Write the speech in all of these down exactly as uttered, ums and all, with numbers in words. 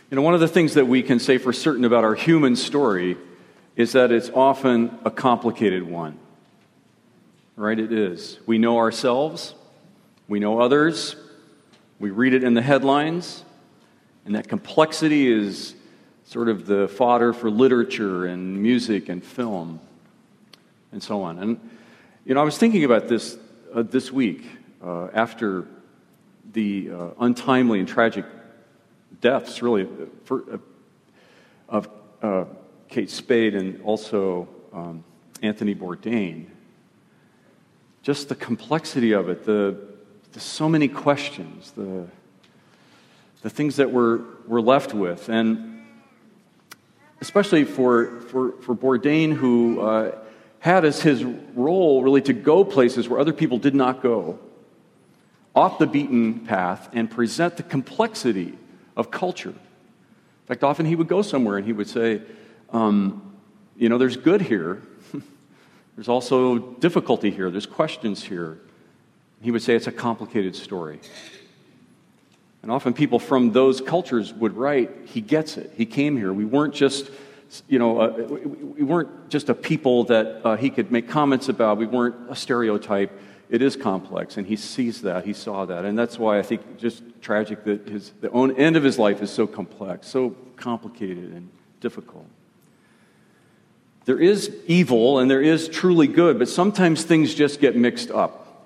You know, one of the things that we can say for certain about our human story is that it's often a complicated one. Right? It is. We know ourselves. We know others. We read it in the headlines. And that complexity is sort of the fodder for literature and music and film and so on. And, you know, I was thinking about this uh, this week uh, after the uh, untimely and tragic deaths, really, for, uh, of uh, Kate Spade and also um, Anthony Bourdain. Just the complexity of it, the, the so many questions, the the things that we're we're left with, and especially for for for Bourdain, who uh, had as his role really to go places where other people did not go, off the beaten path, and present the complexity of culture. In fact, often he would go somewhere and he would say, um, you know, there's good here. There's also difficulty here. There's questions here. He would say it's a complicated story. And often people from those cultures would write, he gets it. He came here. We weren't just, you know, uh, we weren't just a people that uh, he could make comments about. We weren't a stereotype. It is complex, and he sees that. He saw that. And that's why I think just tragic that his the own end of his life is so complex, so complicated and difficult. There is evil and there is truly good, but sometimes things just get mixed up.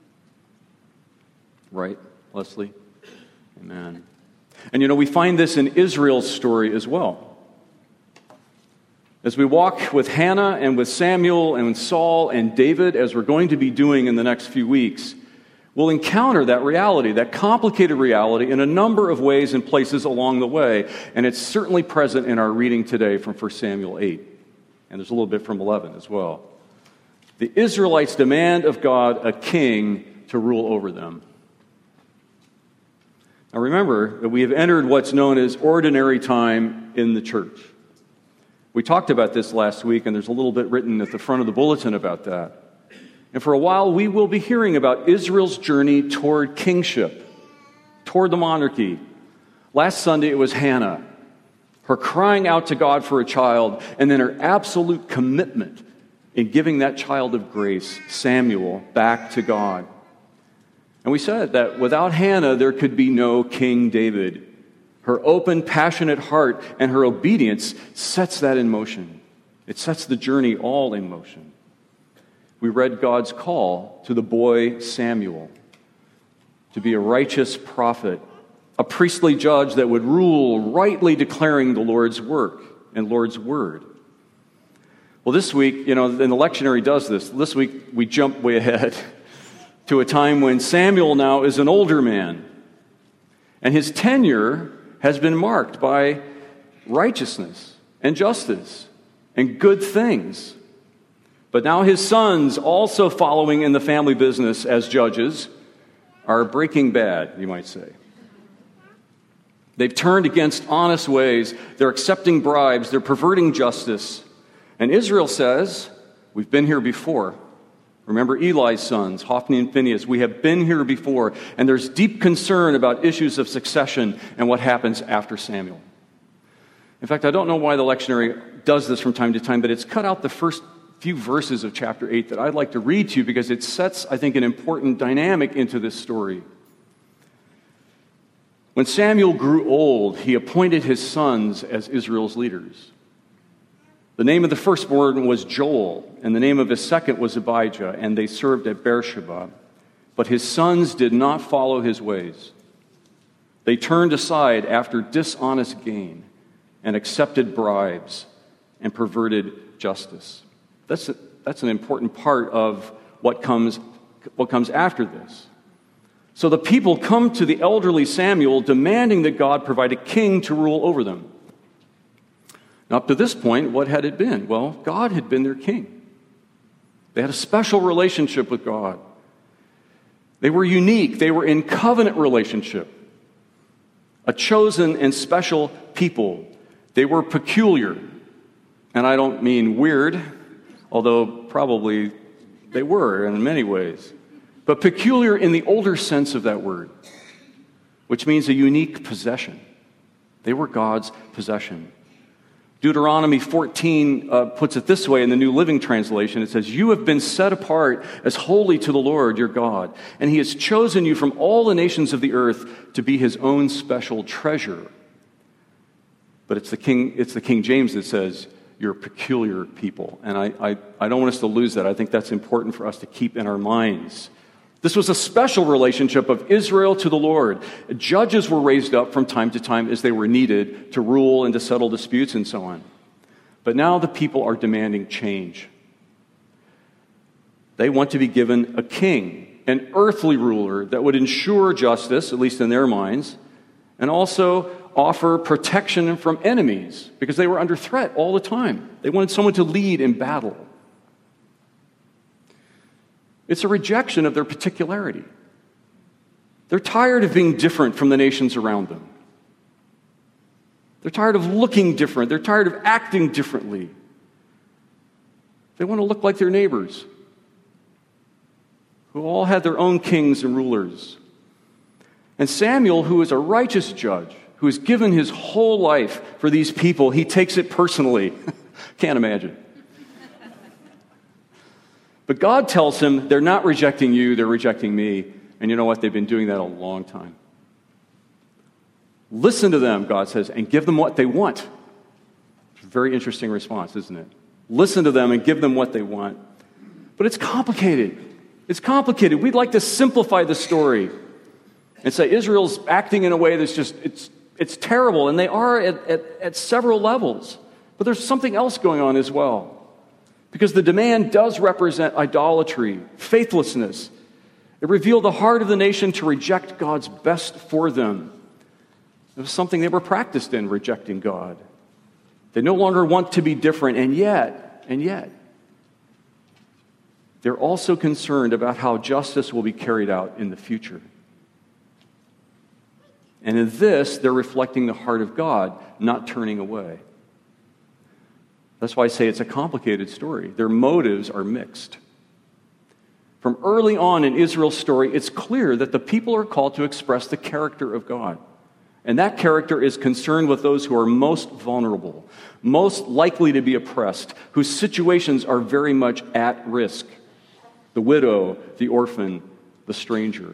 Right, Leslie? Amen. And you know, we find this in Israel's story as well. As we walk with Hannah and with Samuel and with Saul and David, as we're going to be doing in the next few weeks, we'll encounter that reality, that complicated reality, in a number of ways and places along the way. And it's certainly present in our reading today from First Samuel eight. And there's a little bit from eleven as well. The Israelites demand of God a king to rule over them. Now remember that we have entered what's known as ordinary time in the church. We talked about this last week, and there's a little bit written at the front of the bulletin about that. And for a while, we will be hearing about Israel's journey toward kingship, toward the monarchy. Last Sunday, it was Hannah, her crying out to God for a child, and then her absolute commitment in giving that child of grace, Samuel, back to God. And we said that without Hannah, there could be no King David. Her open, passionate heart and her obedience sets that in motion. It sets the journey all in motion. We read God's call to the boy Samuel to be a righteous prophet, a priestly judge that would rule, rightly declaring the Lord's work and Lord's word. Well, this week, you know, and the lectionary does this. This week, we jump way ahead to a time when Samuel now is an older man, and his tenure has been marked by righteousness and justice and good things. But now his sons, also following in the family business as judges, are breaking bad, you might say. They've turned against honest ways. They're accepting bribes. They're perverting justice. And Israel says, we've been here before. Remember Eli's sons, Hophni and Phinehas. We have been here before, and there's deep concern about issues of succession and what happens after Samuel. In fact, I don't know why the lectionary does this from time to time, but it's cut out the first few verses of chapter eight that I'd like to read to you because it sets, I think, an important dynamic into this story. When Samuel grew old, he appointed his sons as Israel's leaders. The name of the firstborn was Joel, and the name of his second was Abijah, and they served at Beersheba. But his sons did not follow his ways. They turned aside after dishonest gain and accepted bribes and perverted justice. That's a, that's an important part of what comes, what comes after this. So the people come to the elderly Samuel demanding that God provide a king to rule over them. Now, up to this point, what had it been? Well, God had been their king. They had a special relationship with God. They were unique. They were in covenant relationship. A chosen and special people. They were peculiar. And I don't mean weird, although probably they were in many ways. But peculiar in the older sense of that word, which means a unique possession. They were God's possession. Deuteronomy fourteen uh, puts it this way in the New Living Translation. It says, "You have been set apart as holy to the Lord your God, and he has chosen you from all the nations of the earth to be his own special treasure." But it's the King, it's the King James that says, "You're a peculiar people." And I, I, I don't want us to lose that. I think that's important for us to keep in our minds. This was a special relationship of Israel to the Lord. Judges were raised up from time to time as they were needed to rule and to settle disputes and so on. But now the people are demanding change. They want to be given a king, an earthly ruler that would ensure justice, at least in their minds, and also offer protection from enemies because they were under threat all the time. They wanted someone to lead in battle. It's a rejection of their particularity. They're tired of being different from the nations around them. They're tired of looking different. They're tired of acting differently. They want to look like their neighbors, who all had their own kings and rulers. And Samuel, who is a righteous judge, who has given his whole life for these people, he takes it personally. Can't imagine. But God tells him, they're not rejecting you, they're rejecting me. And you know what? They've been doing that a long time. Listen to them, God says, and give them what they want. It's a very interesting response, isn't it? Listen to them and give them what they want. But it's complicated. It's complicated. We'd like to simplify the story and say Israel's acting in a way that's just, it's it's terrible. And they are at, at, at several levels. But there's something else going on as well. Because the demand does represent idolatry, faithlessness. It revealed the heart of the nation to reject God's best for them. It was something they were practiced in, rejecting God. They no longer want to be different, and yet, and yet, they're also concerned about how justice will be carried out in the future. And in this, they're reflecting the heart of God, not turning away. That's why I say it's a complicated story. Their motives are mixed. From early on in Israel's story, it's clear that the people are called to express the character of God. And that character is concerned with those who are most vulnerable, most likely to be oppressed, whose situations are very much at risk. The widow, the orphan, the stranger.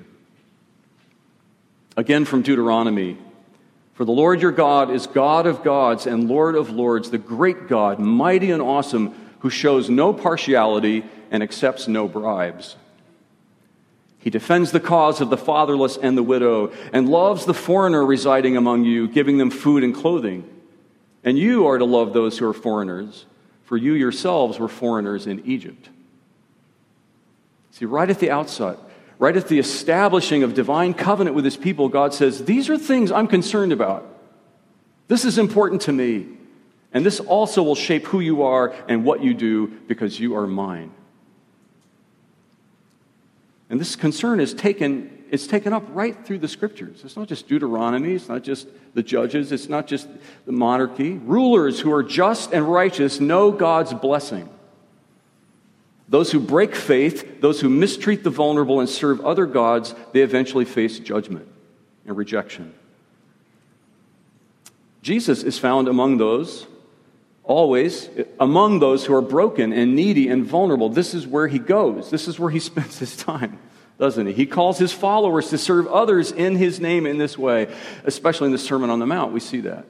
Again from Deuteronomy, "For the Lord your God is God of gods and Lord of lords, the great God, mighty and awesome, who shows no partiality and accepts no bribes. He defends the cause of the fatherless and the widow, and loves the foreigner residing among you, giving them food and clothing. And you are to love those who are foreigners, for you yourselves were foreigners in Egypt." See, right at the outset, right at the establishing of divine covenant with his people, God says, these are things I'm concerned about. This is important to me. And this also will shape who you are and what you do because you are mine. And this concern is taken, it's taken up right through the scriptures. It's not just Deuteronomy, it's not just the judges, it's not just the monarchy. Rulers who are just and righteous know God's blessing. Those who break faith, those who mistreat the vulnerable and serve other gods, they eventually face judgment and rejection. Jesus is found among those, always, among those who are broken and needy and vulnerable. This is where he goes. This is where he spends his time, doesn't he? He calls his followers to serve others in his name in this way, especially in the Sermon on the Mount. We see that.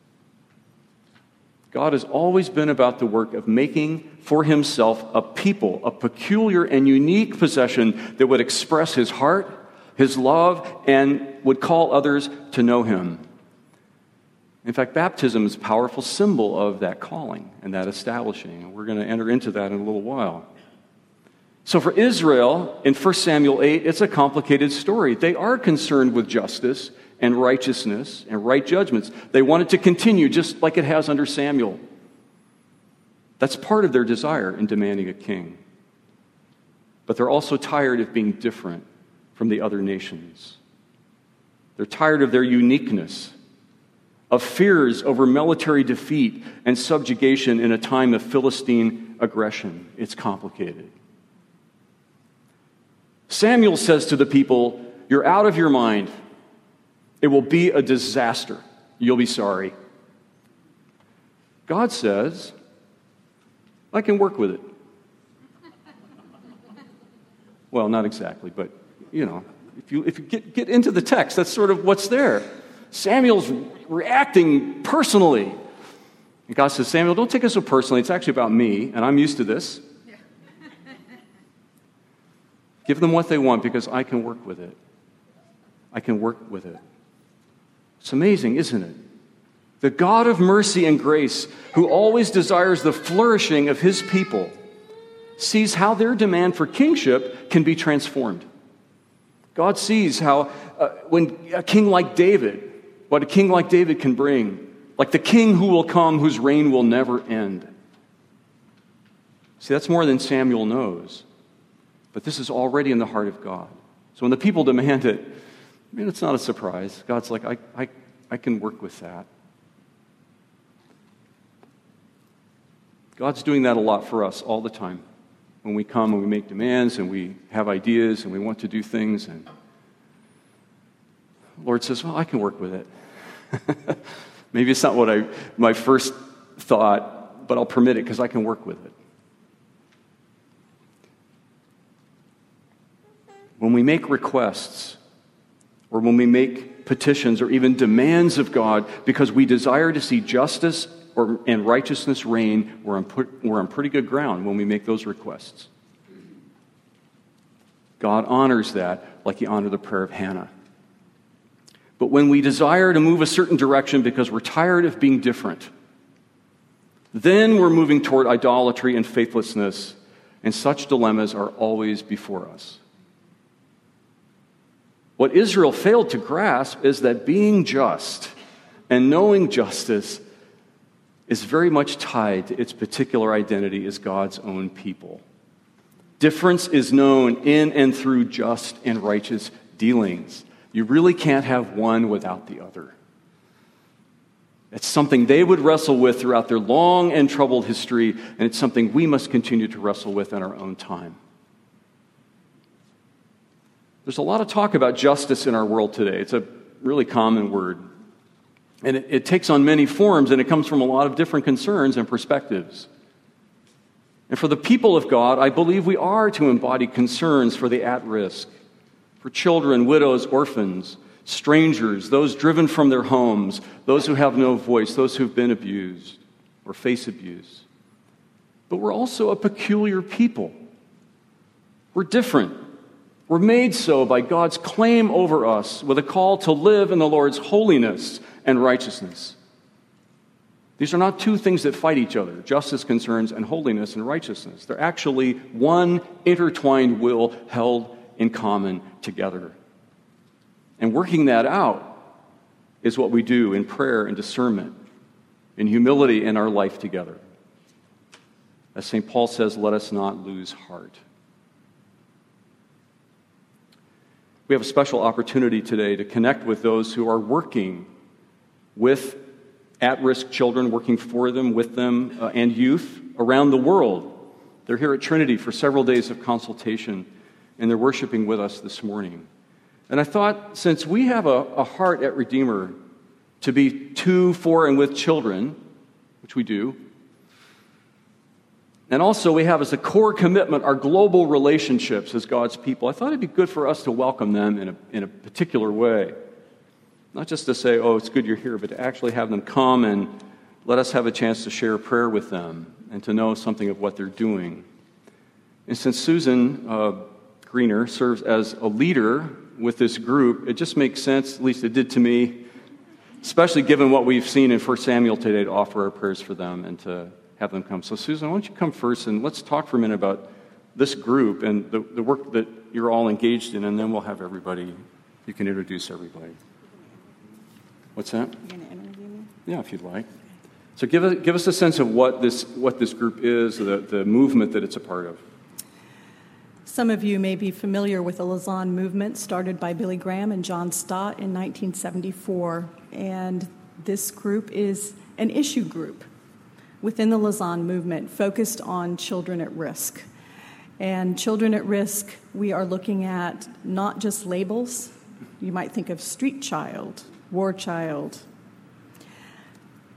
God has always been about the work of making for himself a people, a peculiar and unique possession that would express his heart, his love, and would call others to know him. In fact, baptism is a powerful symbol of that calling and that establishing. We're going to enter into that in a little while. So for Israel, in First Samuel eight, it's a complicated story. They are concerned with justice and righteousness and right judgments. They want it to continue just like it has under Samuel. That's part of their desire in demanding a king. But they're also tired of being different from the other nations. They're tired of their uniqueness, of fears over military defeat and subjugation in a time of Philistine aggression. It's complicated. Samuel says to the people, "You're out of your mind. It will be a disaster. you'll be sorry. God says, I can work with it. Well, not exactly, but, you know, if you if you get, get into the text, that's sort of what's there. Samuel's reacting personally. And God says, Samuel, don't take it so personally. It's actually about me, and I'm used to this. Yeah. Give them what they want because I can work with it. I can work with it. It's amazing, isn't it? The God of mercy and grace, who always desires the flourishing of his people, sees how their demand for kingship can be transformed. God sees how uh, when a king like David, what a king like David can bring, like the king who will come, whose reign will never end. See, that's more than Samuel knows. But this is already in the heart of God. So when the people demand it, I mean, it's not a surprise. God's like, I, I, I can work with that. God's doing that a lot for us all the time. When we come and we make demands and we have ideas and we want to do things, and the Lord says, well, I can work with it. Maybe it's not what I my first thought, but I'll permit it because I can work with it. When we make requests, or when we make petitions or even demands of God because we desire to see justice or, and righteousness reign, we're on, put, we're on pretty good ground when we make those requests. God honors that like he honored the prayer of Hannah. But when we desire to move a certain direction because we're tired of being different, then we're moving toward idolatry and faithlessness, and such dilemmas are always before us. What Israel failed to grasp is that being just and knowing justice is very much tied to its particular identity as God's own people. Difference is known in and through just and righteous dealings. You really can't have one without the other. It's something they would wrestle with throughout their long and troubled history, and it's something we must continue to wrestle with in our own time. There's a lot of talk about justice in our world today. It's a really common word. And it, it takes on many forms, and it comes from a lot of different concerns and perspectives. And for the people of God, I believe we are to embody concerns for the at-risk, for children, widows, orphans, strangers, those driven from their homes, those who have no voice, those who've been abused or face abuse. But we're also a peculiar people. We're different. We're made so by God's claim over us with a call to live in the Lord's holiness and righteousness. These are not two things that fight each other, justice concerns and holiness and righteousness. They're actually one intertwined will held in common together. And working that out is what we do in prayer and discernment, in humility in our life together. As Saint Paul says, let us not lose heart. We have a special opportunity today to connect with those who are working with at-risk children, working for them, with them, uh, and youth around the world. They're here at Trinity for several days of consultation, and they're worshiping with us this morning. And I thought, since we have a, a heart at Redeemer to be to, for, and with children, which we do, and also we have as a core commitment our global relationships as God's people, I thought it'd be good for us to welcome them in a, in a particular way. Not just to say, oh, it's good you're here, but to actually have them come and let us have a chance to share a prayer with them and to know something of what they're doing. And since Susan uh, Greener serves as a leader with this group, it just makes sense, at least it did to me, especially given what we've seen in First Samuel today, to offer our prayers for them and to have them come. So Susan, why don't you come first and let's talk for a minute about this group and the, the work that you're all engaged in, and then we'll have everybody, you can introduce everybody. What's that? You're going to interview me? Yeah, if you'd like. So give us, give us a sense of what this, what this group is, the, the movement that it's a part of. Some of you may be familiar with the Lausanne movement started by Billy Graham and John Stott in nineteen seventy-four. And this group is an issue group within the Lausanne movement focused on children at risk. And children at risk, we are looking at not just labels. You might think of street child, war child,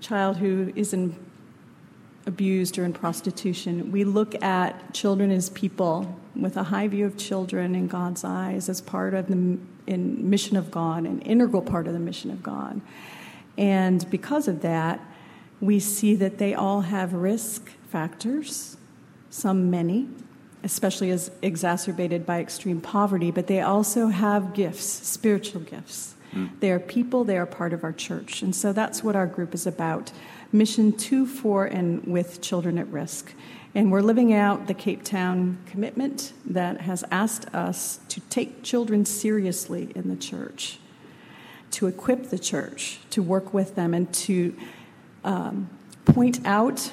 child who is in abused or in prostitution, we look at children as people with a high view of children in God's eyes as part of the in mission of God, an integral part of the mission of God. And because of that, we see that they all have risk factors, some many, especially as exacerbated by extreme poverty, but they also have gifts, spiritual gifts. Mm. They are people, they are part of our church. And so that's what our group is about. Mission to, for, and with children at risk. And we're living out the Cape Town commitment that has asked us to take children seriously in the church, to equip the church, to work with them, and to um, point out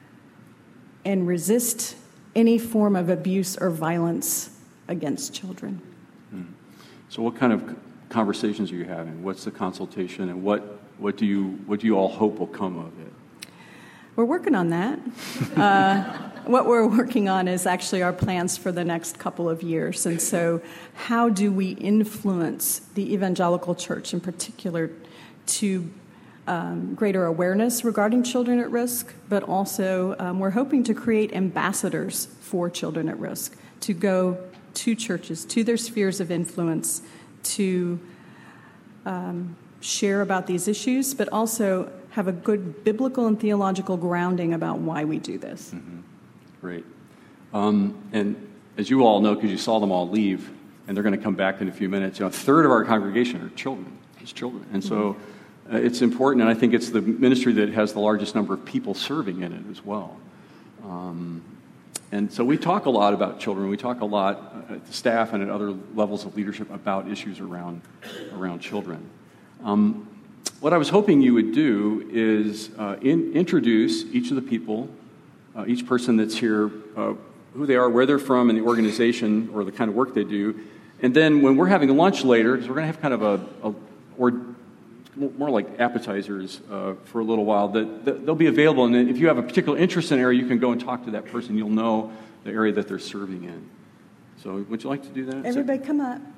and resist any form of abuse or violence against children. Hmm. So what kind of conversations are you having? What's the consultation, and what, what do you what do you all hope will come of it? We're working on that. Uh, what we're working on is actually our plans for the next couple of years. And so how do we influence the evangelical church in particular to um, greater awareness regarding children at risk, but also um, we're hoping to create ambassadors for children at risk, to go to churches, to their spheres of influence, to um, share about these issues, but also have a good biblical and theological grounding about why we do this. Mm-hmm. Great. Um, and as you all know, because you saw them all leave, and they're going to come back in a few minutes, you know, a third of our congregation are children. It's children. And so uh, it's important, and I think it's the ministry that has the largest number of people serving in it as well. Um, and so we talk a lot about children. We talk a lot at the staff and at other levels of leadership about issues around, around children. Um, What I was hoping you would do is uh, in, introduce each of the people, uh, each person that's here, uh, who they are, where they're from, and the organization or the kind of work they do. And then when we're having lunch later, because we're going to have kind of a, a or more like appetizers uh, for a little while, that, that they'll be available. And if you have a particular interest in an area, you can go and talk to that person. You'll know the area that they're serving in. So would you like to do that? Everybody come up.